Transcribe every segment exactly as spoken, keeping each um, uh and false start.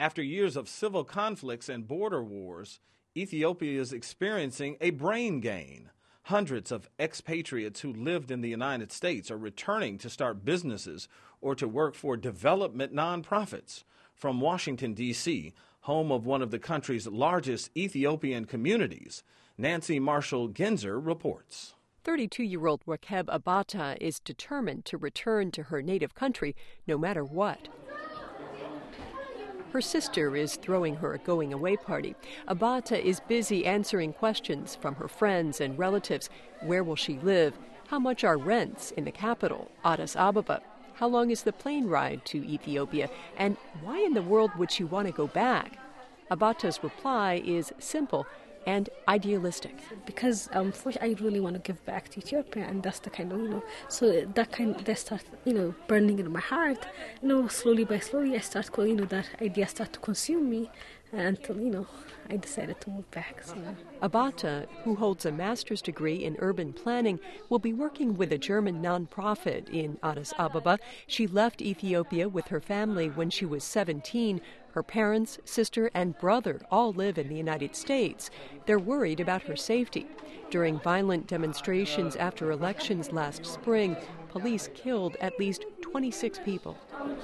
After years of civil conflicts and border wars, Ethiopia is experiencing a brain gain. Hundreds of expatriates who lived in the United States are returning to start businesses or to work for development nonprofits. From Washington, D C, home of one of the country's largest Ethiopian communities, Nancy Marshall-Genzer reports. thirty-two-year-old Rakeb Abata is determined to return to her native country no matter what. Her sister is throwing her a going-away party. Abata is busy answering questions from her friends and relatives. Where will she live? How much are rents in the capital, Addis Ababa? How long is the plane ride to Ethiopia? And why in the world would she want to go back? Abata's reply is simple and idealistic. Because um, I really want to give back to Ethiopia, and that's the kind of, you know, so that kind, that starts, you know, burning in my heart. You know, slowly by slowly, I start, you know, that idea start to consume me until, you know, I decided to move back. So. Abata, who holds a master's degree in urban planning, will be working with a German nonprofit in Addis Ababa. She left Ethiopia with her family when she was seventeen. Her parents, sister, and brother all live in the United States. They're worried about her safety. During violent demonstrations after elections last spring, police killed at least twenty-six people.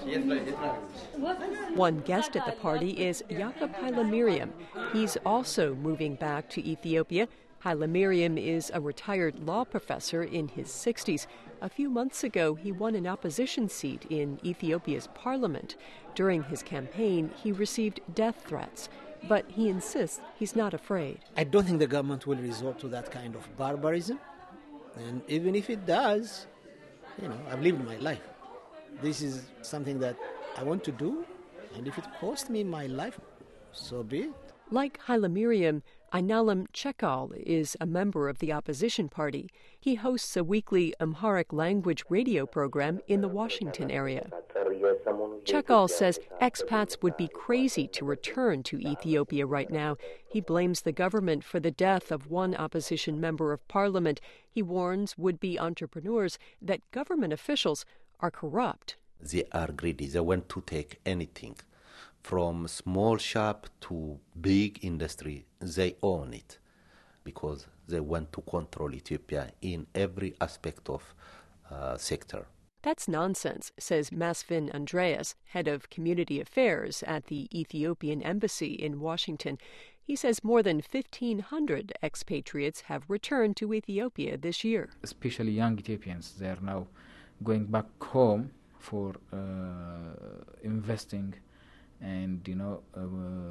One guest at the party is Jakob Hailemariam. He's also moving back to Ethiopia. Hailemariam is a retired law professor in his sixties. A few months ago, he won an opposition seat in Ethiopia's parliament. During his campaign, he received death threats, but he insists he's not afraid. I don't think the government will resort to that kind of barbarism. And even if it does, you know, I've lived my life. This is something that I want to do, and if it costs me my life, so be it. Like Hailemariam, Einalam Chekal is a member of the opposition party. He hosts a weekly Amharic language radio program in the Washington area. Chekal says expats would be crazy to return to Ethiopia right now. He blames the government for the death of one opposition member of parliament. He warns would-be entrepreneurs that government officials are corrupt. They are greedy. They want to take anything. From small shop to big industry, they own it because they want to control Ethiopia in every aspect of uh, sector. That's nonsense, says Masvin Andreas, head of community affairs at the Ethiopian embassy in Washington. He says more than fifteen hundred expatriates have returned to Ethiopia this year. Especially young Ethiopians, they are now going back home for uh, investing and, you know, uh,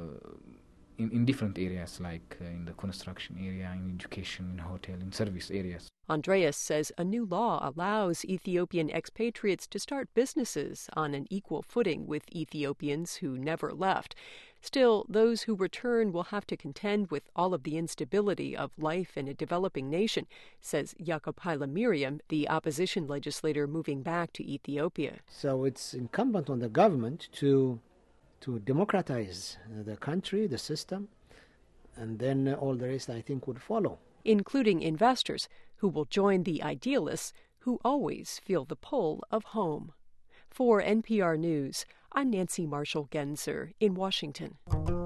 in, in different areas like uh, in the construction area, in education, in hotel, in service areas. Andreas says a new law allows Ethiopian expatriates to start businesses on an equal footing with Ethiopians who never left. Still, those who return will have to contend with all of the instability of life in a developing nation, says Jakob Hailemariam, the opposition legislator moving back to Ethiopia. So it's incumbent on the government to to democratize the country, the system, and then all the rest, I think, would follow. Including investors who will join the idealists who always feel the pull of home. For N P R News, I'm Nancy Marshall-Genzer in Washington.